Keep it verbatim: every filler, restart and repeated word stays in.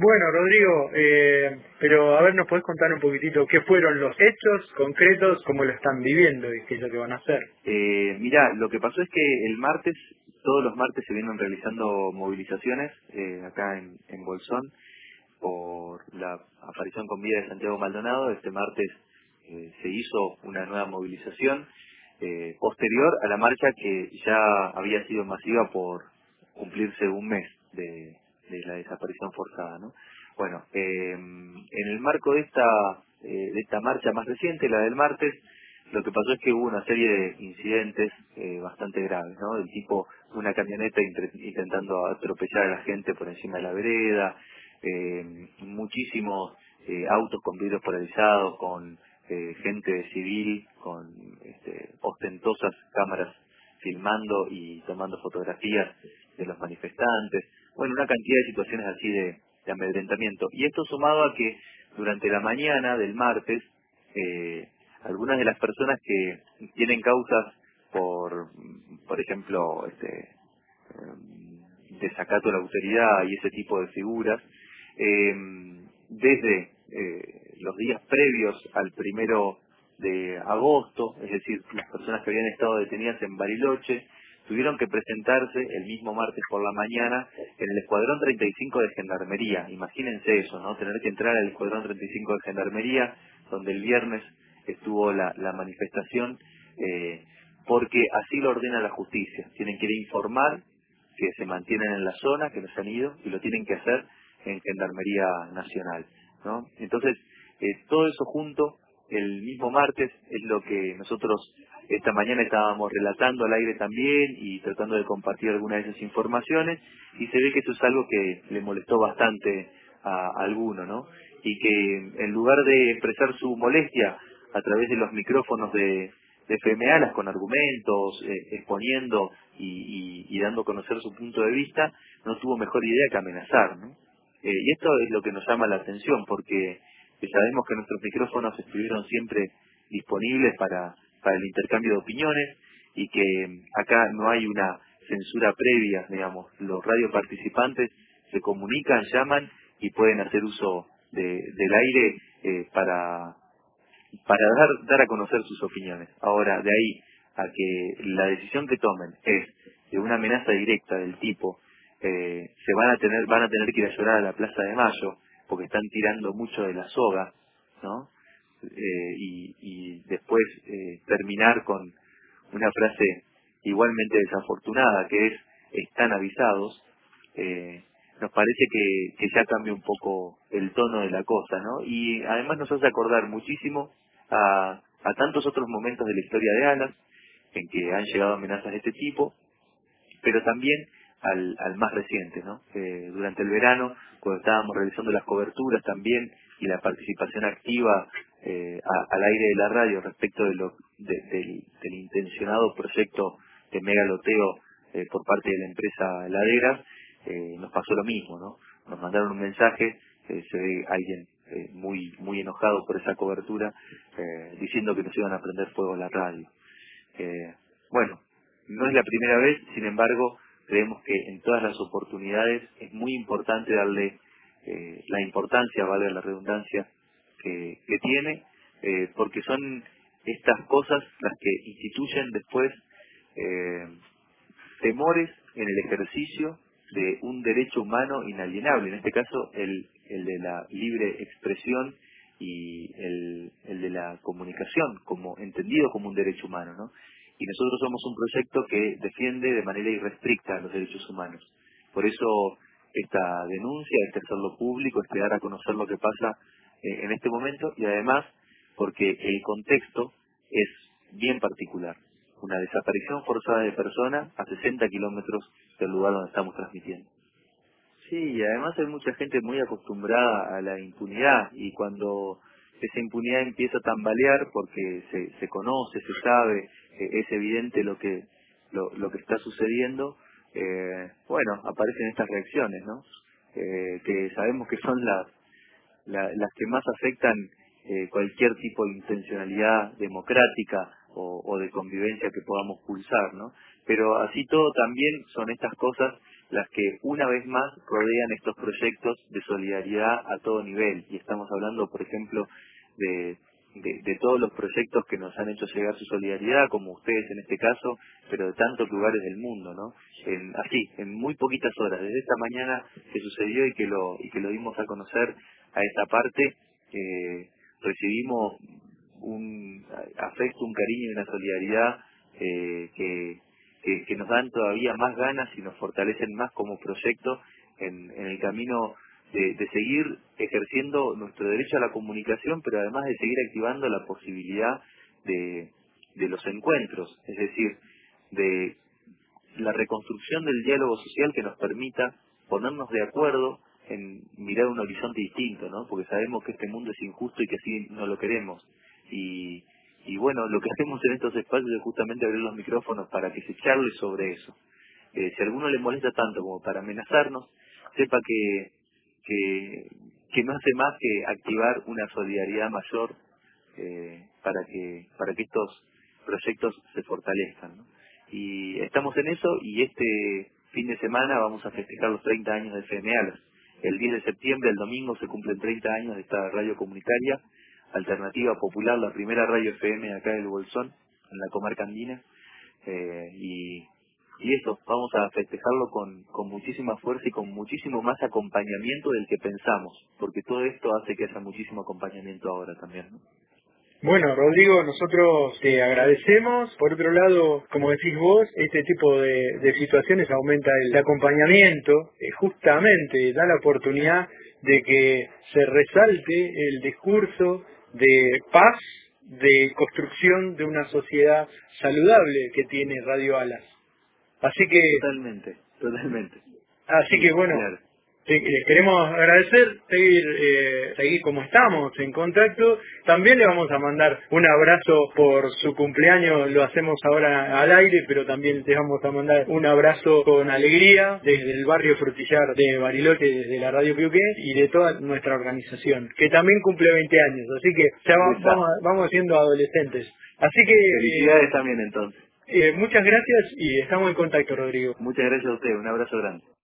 Bueno, Rodrigo, eh, pero a ver, ¿nos podés contar un poquitito qué fueron los hechos concretos, cómo lo están viviendo y qué es lo que van a hacer? Eh, mirá, lo que pasó es que el martes, todos los martes se vienen realizando movilizaciones eh, acá en, en Bolsón por la aparición con vida de Santiago Maldonado. Este martes eh, se hizo una nueva movilización eh, posterior a la marcha que ya había sido masiva por cumplirse un mes de, de la desaparición forzada, ¿no? Bueno, eh, en el marco de esta eh, de esta marcha más reciente, la del martes, lo que pasó es que hubo una serie de incidentes eh, bastante graves, ¿no? Del tipo una camioneta intre- intentando atropellar a la gente por encima de la vereda, eh, muchísimos eh, autos con vidrios polarizados, con eh, gente civil, con este, ostentosas cámaras filmando y tomando fotografías de los manifestantes. Bueno, una cantidad de situaciones así de, de amedrentamiento. Y esto sumado a que durante la mañana del martes, eh, algunas de las personas que tienen causas por, por ejemplo, este, eh, desacato a la autoridad y ese tipo de figuras, eh, desde eh, los días previos al primero de agosto, es decir, las personas que habían estado detenidas en Bariloche, tuvieron que presentarse el mismo martes por la mañana en el Escuadrón treinta y cinco de Gendarmería. Imagínense eso, ¿no? Tener que entrar al Escuadrón treinta y cinco de Gendarmería, donde el viernes estuvo la, la manifestación, eh, porque así lo ordena la justicia. Tienen que ir a informar que se mantienen en la zona, que no se han ido, y lo tienen que hacer en Gendarmería Nacional, ¿no? Entonces, eh, todo eso junto, el mismo martes, es lo que nosotros esta mañana estábamos relatando al aire también y tratando de compartir algunas de esas informaciones, y se ve que eso es algo que le molestó bastante a, a alguno, ¿no? Y que en lugar de expresar su molestia a través de los micrófonos de, de F M Alas con argumentos, eh, exponiendo y, y, y dando a conocer su punto de vista, no tuvo mejor idea que amenazar, ¿no? Eh, y esto es lo que nos llama la atención, porque eh, sabemos que nuestros micrófonos estuvieron siempre disponibles para, para el intercambio de opiniones y que mm, acá no hay una censura previa, digamos, los radioparticipantes se comunican, llaman y pueden hacer uso de, del aire eh, para para dar, dar a conocer sus opiniones. Ahora, de ahí a que la decisión que tomen es de una amenaza directa del tipo, eh, se van a tener van a tener que ir a llorar a la Plaza de Mayo porque están tirando mucho de la soga, ¿no? Eh, y, y después eh, terminar con una frase igualmente desafortunada que es están avisados. eh, nos parece que, que ya cambia un poco el tono de la cosa, ¿no? Y además nos hace acordar muchísimo a, a tantos otros momentos de la historia de Alas en que han llegado amenazas de este tipo, pero también al, al más reciente, ¿no? Eh, durante el verano, cuando estábamos realizando las coberturas también y la participación activa eh, a- al aire de la radio respecto de lo, de- del, del intencionado proyecto de megaloteo eh, por parte de la empresa Laderas, eh, nos pasó lo mismo, ¿no? Nos mandaron un mensaje, eh, se ve alguien eh, muy muy enojado por esa cobertura, eh, diciendo que nos iban a prender fuego la radio. Eh, bueno, no es la primera vez, sin embargo, creemos que en todas las oportunidades es muy importante darle eh, la importancia, valga la redundancia, que, que tiene, eh, porque son estas cosas las que instituyen después eh, temores en el ejercicio de un derecho humano inalienable, en este caso el, el de la libre expresión y el, el de la comunicación, como entendido como un derecho humano, ¿no? Y nosotros somos un proyecto que defiende de manera irrestricta los derechos humanos. Por eso esta denuncia, este hacerlo público, este dar a conocer lo que pasa eh, en este momento, y además porque el contexto es bien particular. Una desaparición forzada de personas a sesenta kilómetros del lugar donde estamos transmitiendo. Sí, y además hay mucha gente muy acostumbrada a la impunidad, y cuando esa impunidad empieza a tambalear porque se, se conoce, se sabe, eh, es evidente lo que lo, lo que está sucediendo, eh, bueno, aparecen estas reacciones, ¿no? Eh, que sabemos que son las la- las que más afectan eh, cualquier tipo de intencionalidad democrática o, o de convivencia que podamos pulsar, ¿no? Pero así todo también son estas cosas las que una vez más rodean estos proyectos de solidaridad a todo nivel. Y estamos hablando, por ejemplo, de, de, de todos los proyectos que nos han hecho llegar su solidaridad, como ustedes en este caso, pero de tantos lugares del mundo, ¿no? En, así, en muy poquitas horas, desde esta mañana que sucedió y que lo, y que lo dimos a conocer a esta parte, eh, recibimos un afecto, un cariño y una solidaridad eh, que, que, que nos dan todavía más ganas y nos fortalecen más como proyecto en, en el camino de, de seguir ejerciendo nuestro derecho a la comunicación, pero además de seguir activando la posibilidad de, de los encuentros, es decir, de la reconstrucción del diálogo social que nos permita ponernos de acuerdo en mirar un horizonte distinto, ¿no? Porque sabemos que este mundo es injusto y que así no lo queremos. Y, y bueno, lo que hacemos en estos espacios es justamente abrir los micrófonos para que se charle sobre eso. Eh, si a alguno le molesta tanto como para amenazarnos, sepa que, que, que no hace más que activar una solidaridad mayor eh, para que para que estos proyectos se fortalezcan, ¿no? Y estamos en eso, y este fin de semana vamos a festejar los treinta años de F M Alas. El diez de septiembre, el domingo, se cumplen treinta años de esta radio comunitaria, alternativa popular, la primera radio F M acá del Bolsón, en la comarca andina, eh, y, y eso, vamos a festejarlo con, con muchísima fuerza y con muchísimo más acompañamiento del que pensamos, porque todo esto hace que haya muchísimo acompañamiento ahora también, ¿no? Bueno, Rodrigo, nosotros te agradecemos. Por otro lado, como decís vos, este tipo de, de situaciones aumenta el acompañamiento, eh, justamente da la oportunidad de que se resalte el discurso de paz, de construcción de una sociedad saludable que tiene Radio Alas. Así que, Totalmente, totalmente. así Sí, que bueno, claro. te- les queremos agradecer, seguir, eh, seguir como estamos, en contacto. También le vamos a mandar un abrazo por su cumpleaños, lo hacemos ahora al aire, pero también le vamos a mandar un abrazo con alegría desde el barrio Frutillar de Bariloche, desde la Radio Piuqué y de toda nuestra organización, que también cumple veinte años, así que ya va- vamos, vamos siendo adolescentes. Así que Felicidades eh, también entonces. eh, muchas gracias y estamos en contacto, Rodrigo. Muchas gracias a usted, un abrazo grande.